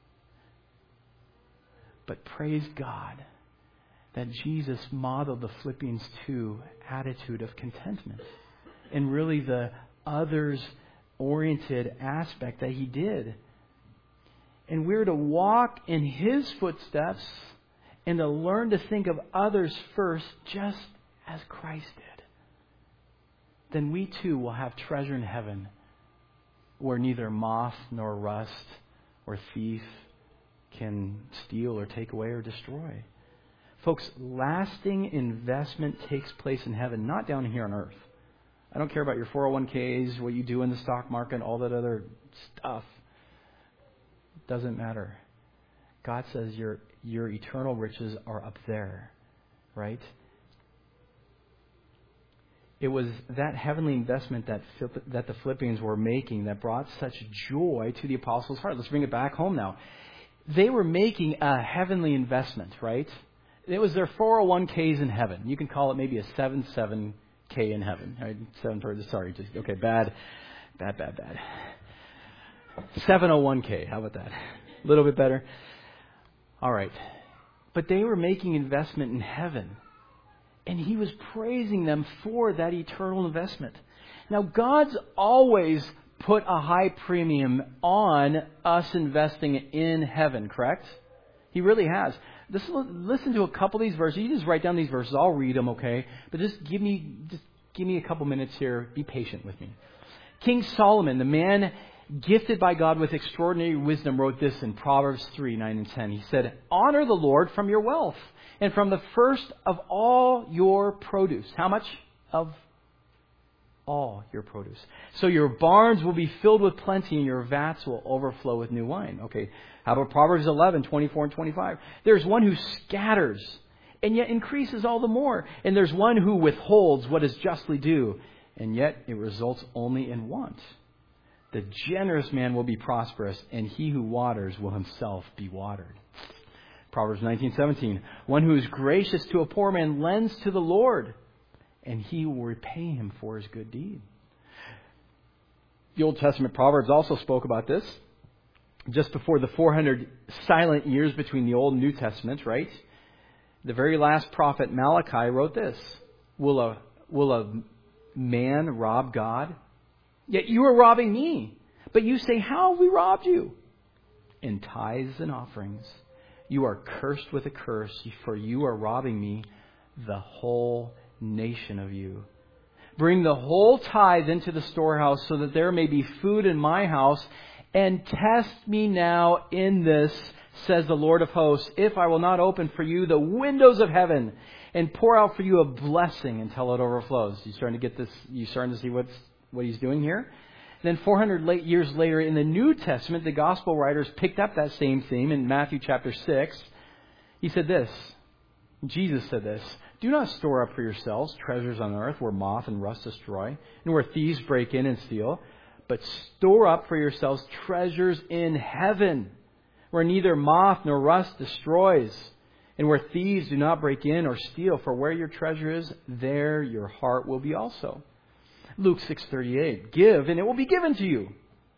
But praise God that Jesus modeled the Philippians 2 attitude of contentment and really the others-oriented aspect that He did. And we're to walk in His footsteps and to learn to think of others first, just as Christ did. Then we too will have treasure in heaven where neither moth nor rust or thief can steal or take away or destroy. Folks, lasting investment takes place in heaven, not down here on earth. I don't care about your 401ks, what you do in the stock market, all that other stuff. It doesn't matter. God says your eternal riches are up there, right? It was that heavenly investment that the Philippians were making that brought such joy to the apostles' heart. Let's bring it back home now. They were making a heavenly investment, right? It was their 401ks in heaven. You can call it maybe a 7-7K in heaven. Right? Okay, bad. 701K, how about that? A little bit better? All right. But they were making investment in heaven. And he was praising them for that eternal investment. Now, God's always put a high premium on us investing in heaven, correct? He really has. Listen to a couple of these verses. You just write down these verses. I'll read them, okay? But just give me a couple minutes here. Be patient with me. King Solomon, the man gifted by God with extraordinary wisdom, wrote this in Proverbs 3:9 and 10. He said, "Honor the Lord from your wealth and from the first of all your produce." How much? Of all your produce. "So your barns will be filled with plenty and your vats will overflow with new wine." Okay. How about Proverbs 11:24 and 25? "There's one who scatters and yet increases all the more. And there's one who withholds what is justly due, and yet it results only in want. The generous man will be prosperous, and he who waters will himself be watered." Proverbs 19:17. "One who is gracious to a poor man lends to the Lord, and he will repay him for his good deed." The Old Testament Proverbs also spoke about this. Just before the 400 silent years between the Old and New Testaments, right? The very last prophet Malachi wrote this: Will a man rob God? Yet you are robbing me. But you say, how have we robbed you? In tithes and offerings. You are cursed with a curse, for you are robbing me, the whole nation of you. Bring the whole tithe into the storehouse, so that there may be food in my house, and test me now in this, says the Lord of hosts, if I will not open for you the windows of heaven and pour out for you a blessing until it overflows. You starting to get this? You starting to see what he's doing here? Then 400 years later in the New Testament, the gospel writers picked up that same theme in Matthew chapter 6. He said this. Jesus said this: "Do not store up for yourselves treasures on earth where moth and rust destroy and where thieves break in and steal, but store up for yourselves treasures in heaven where neither moth nor rust destroys and where thieves do not break in or steal. For where your treasure is, there your heart will be also." Luke 6:38. "Give, and it will be given to you.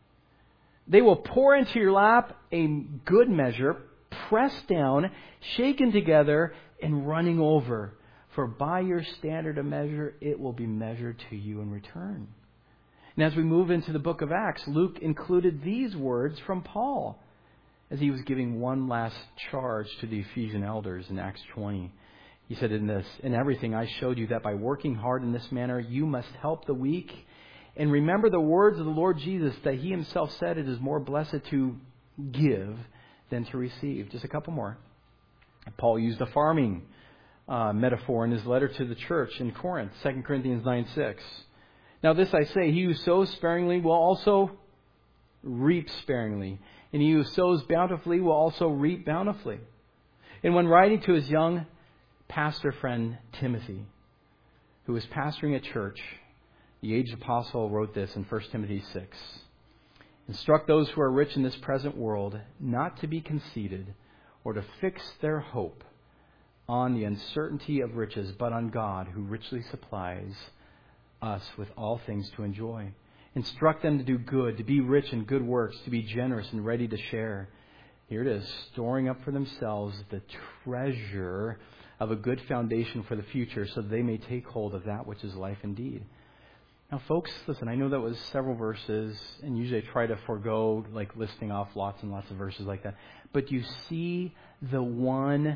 They will pour into your lap a good measure, pressed down, shaken together, and running over. For by your standard of measure, it will be measured to you in return." And as we move into the book of Acts, Luke included these words from Paul as he was giving one last charge to the Ephesian elders in Acts 20. He said in this: "In everything I showed you that by working hard in this manner, you must help the weak. And remember the words of the Lord Jesus, that he himself said it is more blessed to give than to receive." Just a couple more. Paul used a farming metaphor in his letter to the church in Corinth, 2 Corinthians 9:6. "Now this I say, he who sows sparingly will also reap sparingly, and he who sows bountifully will also reap bountifully." And when writing to his young pastor friend Timothy, who was pastoring a church, the aged apostle wrote this in 1 Timothy 6. "Instruct those who are rich in this present world not to be conceited or to fix their hope on the uncertainty of riches, but on God, who richly supplies us with all things to enjoy. Instruct them to do good, to be rich in good works, to be generous and ready to share." Here it is: "Storing up for themselves the treasure of a good foundation for the future, so that they may take hold of that which is life indeed." Now, folks, listen, I know that was several verses, and usually I try to forego like listing off lots and lots of verses like that. But you see the one,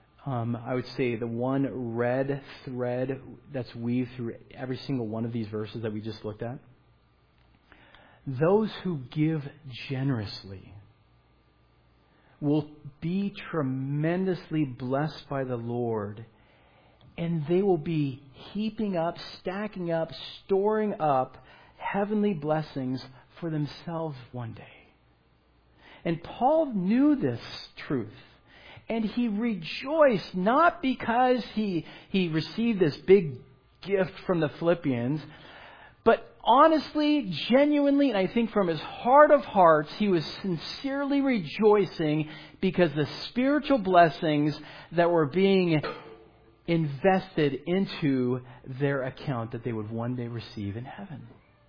I would say the one red thread that's weaved through every single one of these verses that we just looked at? Those who give generously will be tremendously blessed by the Lord, and they will be heaping up, stacking up, storing up heavenly blessings for themselves one day. And Paul knew this truth, and he rejoiced not because he received this big gift from the Philippians. But honestly, genuinely, and I think from his heart of hearts, he was sincerely rejoicing because the spiritual blessings that were being invested into their account that they would one day receive in heaven.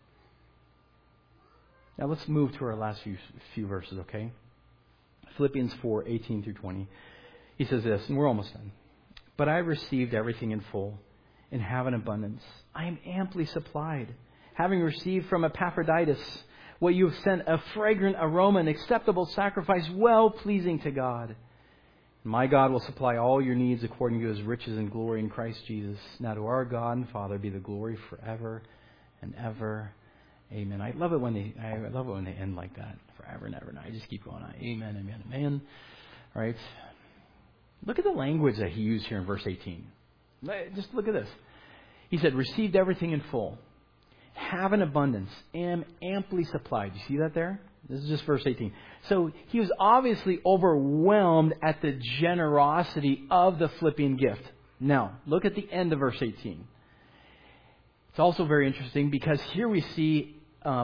Now let's move to our last few verses, okay? Philippians 4:18 through 20. He says this, and we're almost done. But I received everything in full and have an abundance. I am amply supplied, having received from Epaphroditus what you have sent, a fragrant aroma, an acceptable sacrifice, well-pleasing to God. My God will supply all your needs according to His riches and glory in Christ Jesus. Now to our God and Father be the glory forever and ever. Amen. I love it when they end like that, forever and ever. And I just keep going on. Amen, amen, amen. All right. Look at the language that he used here in verse 18. Just look at this. He said, received everything in full, have an abundance, am amply supplied. You see that there? This is just verse 18. So he was obviously overwhelmed at the generosity of the Philippian gift. Now, look at the end of verse 18. It's also very interesting because here we see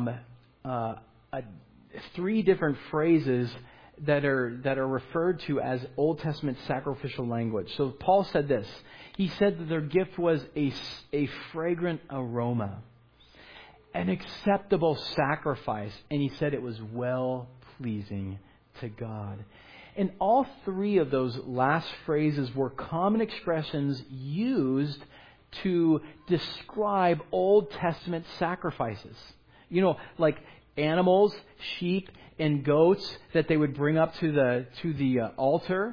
three different phrases that are referred to as Old Testament sacrificial language. So Paul said this. He said that their gift was a fragrant aroma, an acceptable sacrifice, and he said it was well-pleasing to God. And all three of those last phrases were common expressions used to describe Old Testament sacrifices. You know, like animals, sheep, and goats that they would bring up to the altar.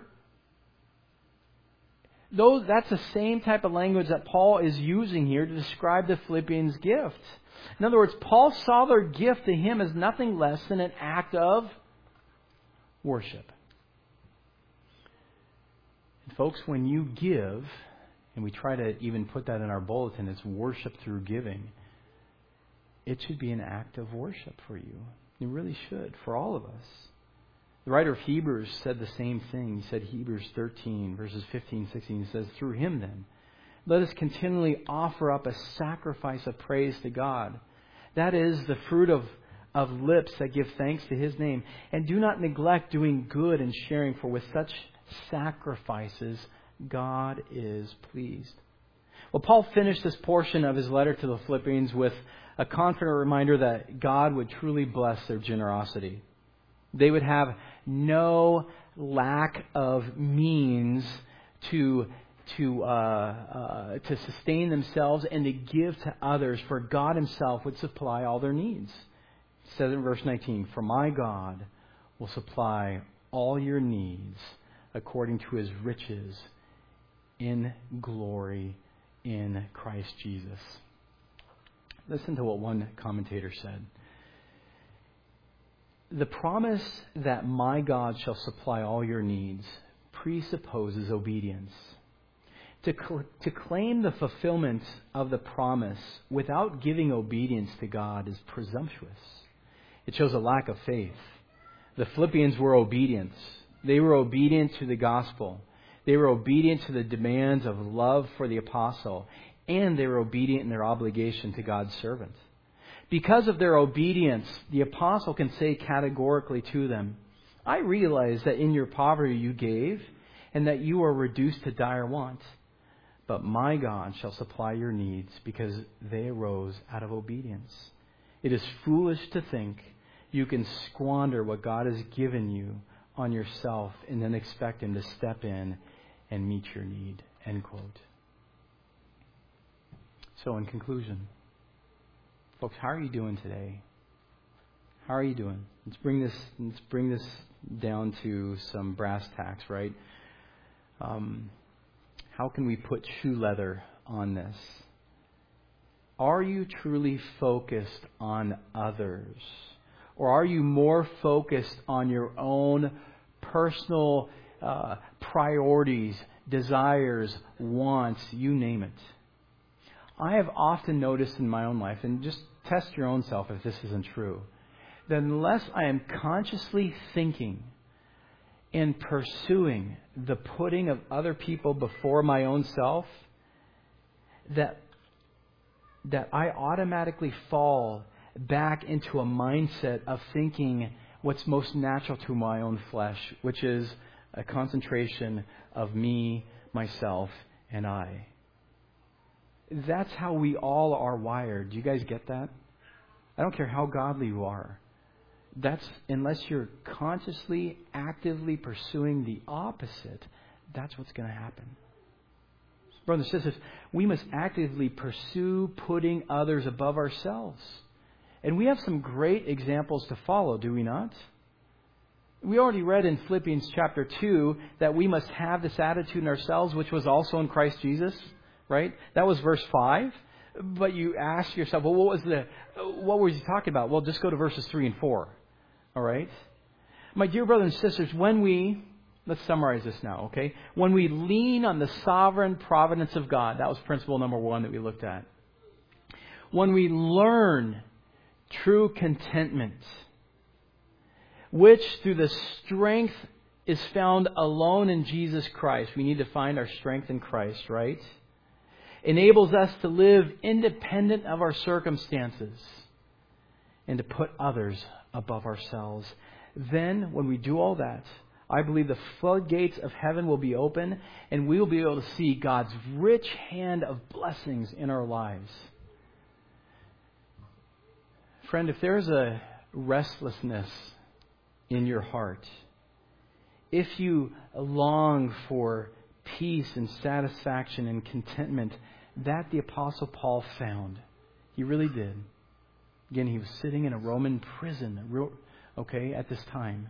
That's the same type of language that Paul is using here to describe the Philippians' gift. In other words, Paul saw their gift to him as nothing less than an act of worship. And folks, when you give, and we try to even put that in our bulletin, it's worship through giving. It should be an act of worship for you. It really should, for all of us. The writer of Hebrews said the same thing. He said, Hebrews 13, verses 15, 16, he says, through him then, let us continually offer up a sacrifice of praise to God. That is the fruit of lips that give thanks to His name. And do not neglect doing good and sharing, for with such sacrifices God is pleased. Well, Paul finished this portion of his letter to the Philippians with a confident reminder that God would truly bless their generosity. They would have no lack of means to sustain themselves and to give to others, for God Himself would supply all their needs. It says in verse 19, for my God will supply all your needs according to His riches in glory in Christ Jesus. Listen to what one commentator said. The promise that my God shall supply all your needs presupposes obedience. To claim the fulfillment of the promise without giving obedience to God is presumptuous. It shows a lack of faith. The Philippians were obedient. They were obedient to the gospel. They were obedient to the demands of love for the apostle. And they were obedient in their obligation to God's servant. Because of their obedience, the apostle can say categorically to them, I realize that in your poverty you gave, and that you are reduced to dire want. But my God shall supply your needs, because they arose out of obedience. It is foolish to think you can squander what God has given you on yourself and then expect Him to step in and meet your need. End quote. So in conclusion, folks, how are you doing today? How are you doing? Let's bring this down to some brass tacks, right? How can we put shoe leather on this? Are you truly focused on others? Or are you more focused on your own personal priorities, desires, wants, you name it? I have often noticed in my own life, and just test your own self if this isn't true, that unless I am consciously thinking and pursuing the putting of other people before my own self, that that I automatically fall back into a mindset of thinking what's most natural to my own flesh, which is a concentration of me, myself, and I. That's how we all are wired. Do you guys get that? I don't care how godly you are. That's, unless you're consciously, actively pursuing the opposite, that's what's going to happen. Brothers and sisters, we must actively pursue putting others above ourselves. And we have some great examples to follow, do we not? We already read in Philippians chapter 2 that we must have this attitude in ourselves, which was also in Christ Jesus, right? That was verse 5. But you ask yourself, well, what was he talking about? Well, just go to verses 3 and 4. All right? My dear brothers and sisters, let's summarize this now, okay? When we lean on the sovereign providence of God, that was principle number 1 that we looked at. When we learn true contentment, which through the strength is found alone in Jesus Christ. We need to find our strength in Christ, right? Enables us to live independent of our circumstances and to put others above ourselves. Then, when we do all that, I believe the floodgates of heaven will be open and we will be able to see God's rich hand of blessings in our lives. Friend, if there's a restlessness in your heart, if you long for peace and satisfaction and contentment, that the Apostle Paul found. He really did. Again, he was sitting in a Roman prison, at this time.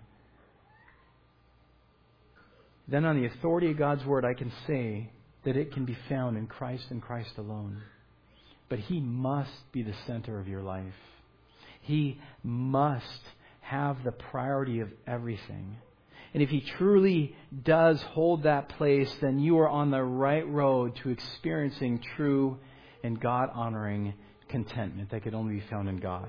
Then on the authority of God's Word, I can say that it can be found in Christ and Christ alone. But He must be the center of your life. He must have the priority of everything. And if He truly does hold that place, then you are on the right road to experiencing true and God-honoring contentment that could only be found in God.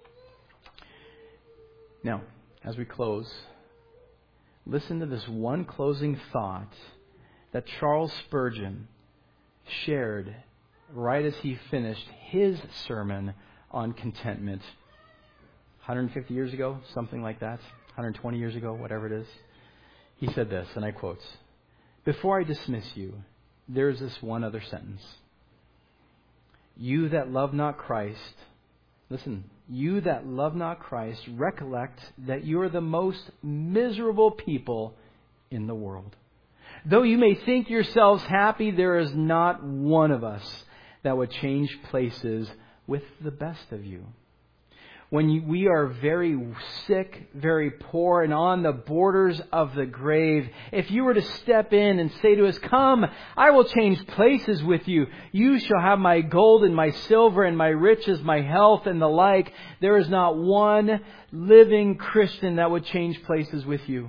Now, as we close, listen to this one closing thought that Charles Spurgeon shared right as he finished his sermon on contentment 150 years ago, something like that, 120 years ago, whatever it is. He said this, and I quote, "Before I dismiss you, there is this one other sentence. You that love not Christ," listen, "you that love not Christ, recollect that you are the most miserable people in the world. Though you may think yourselves happy, there is not one of us that would change places with the best of you. When we are very sick, very poor, and on the borders of the grave, if you were to step in and say to us, 'Come, I will change places with you. You shall have my gold and my silver and my riches, my health and the like,' there is not one living Christian that would change places with you.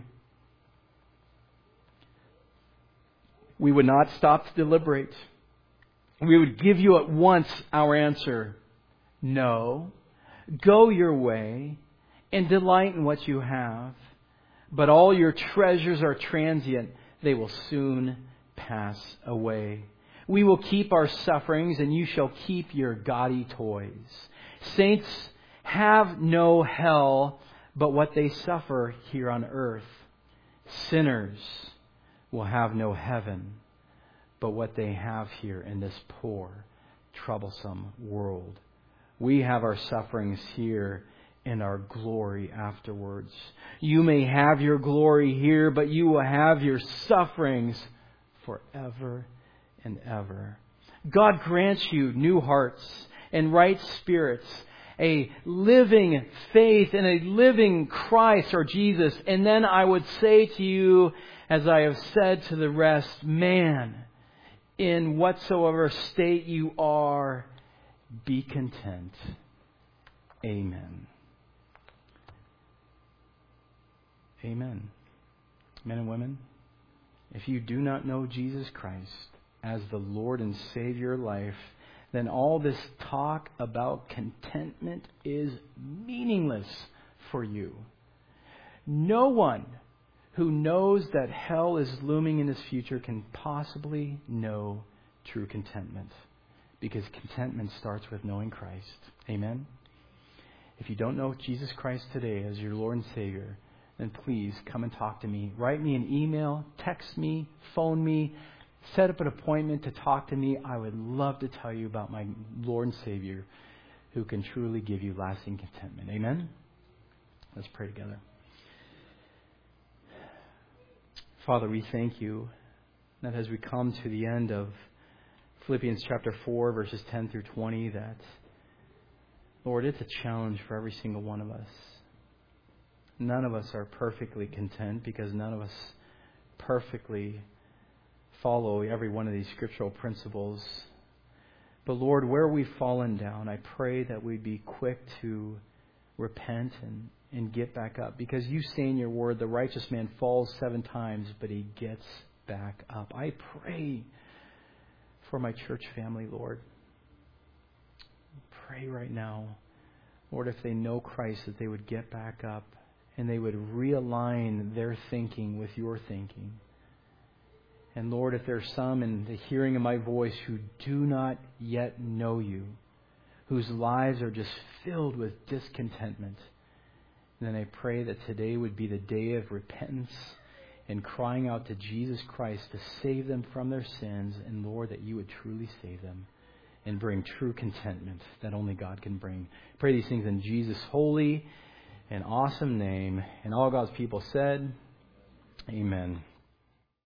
We would not stop to deliberate. We would give you at once our answer. No. Go your way and delight in what you have. But all your treasures are transient. They will soon pass away. We will keep our sufferings and you shall keep your gaudy toys. Saints have no hell but what they suffer here on earth. Sinners will have no heaven but what they have here in this poor, troublesome world. We have our sufferings here and our glory afterwards. You may have your glory here, but you will have your sufferings forever and ever. God grants you new hearts and right spirits, a living faith and a living Christ or Jesus. And then I would say to you, as I have said to the rest, man, in whatsoever state you are, be content. Amen. Amen. Men and women, if you do not know Jesus Christ as the Lord and Savior of life, then all this talk about contentment is meaningless for you. No one who knows that hell is looming in his future can possibly know true contentment. because contentment starts with knowing Christ. Amen? If you don't know Jesus Christ today as your Lord and Savior, then please come and talk to me. Write me an email, text me, phone me, set up an appointment to talk to me. I would love to tell you about my Lord and Savior who can truly give you lasting contentment. Amen? Let's pray together. Father, we thank you that as we come to the end of Philippians chapter 4, verses 10 through 20, that, Lord, it's a challenge for every single one of us. None of us are perfectly content because none of us perfectly follow every one of these scriptural principles. But Lord, where we've fallen down, I pray that we'd be quick to repent and get back up. Because you say in your word, the righteous man falls 7 times, but he gets back up. I pray for my church family, Lord. Pray right now, Lord, if they know Christ, that they would get back up and they would realign their thinking with your thinking. And Lord, if there's some in the hearing of my voice who do not yet know you, whose lives are just filled with discontentment, then I pray that today would be the day of repentance and crying out to Jesus Christ to save them from their sins, and Lord, that you would truly save them and bring true contentment that only God can bring. Pray these things in Jesus' holy and awesome name. And all God's people said, Amen.